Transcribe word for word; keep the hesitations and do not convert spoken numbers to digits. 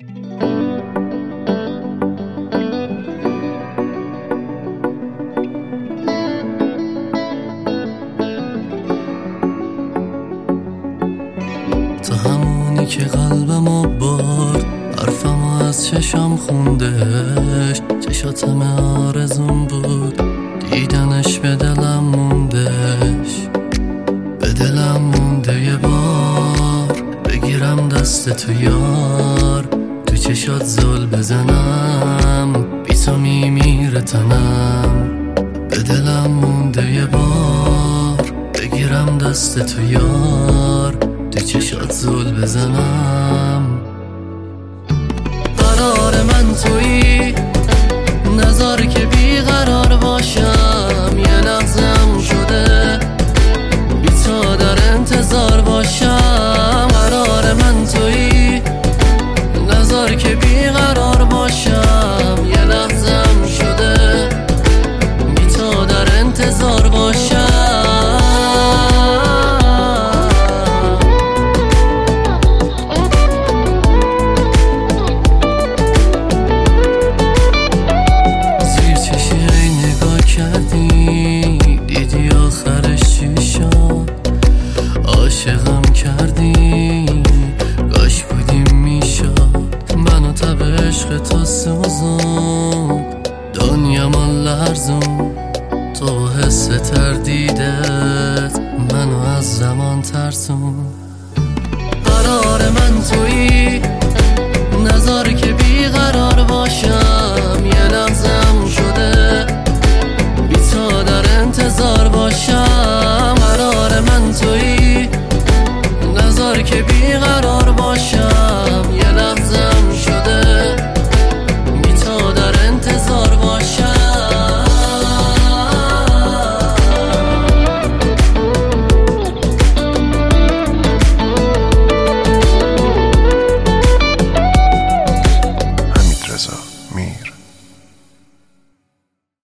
تو همونی که قلبمو برد، حرفمو از چشم خوندش، چشات همه آرزون بود، دیدنش به دلم موندش، به دلم مونده یه بار بگیرم دست تو یار، تو چشات زل بزنم، بی تو میمیره تنم، به دلم مونده یه بار بگیرم دست تو یار، تو چشات زل بزنم. قرار من تویی، نذار که بیقرار باشم، یه لحظه‌ام شده بی تو در انتظار باشم. قرار من تویی، نذار که بیقرار باشم، یه لحظه‌ام شده بی تو در انتظار باشم. دیدی آخرش چی شد، عاشقم کردی، کاش بودیم میشد، منو تب عشق تو سوزون، دنیا من لرزون، تو حس تردیدت منو از زمان ترسون. قرار من تویی،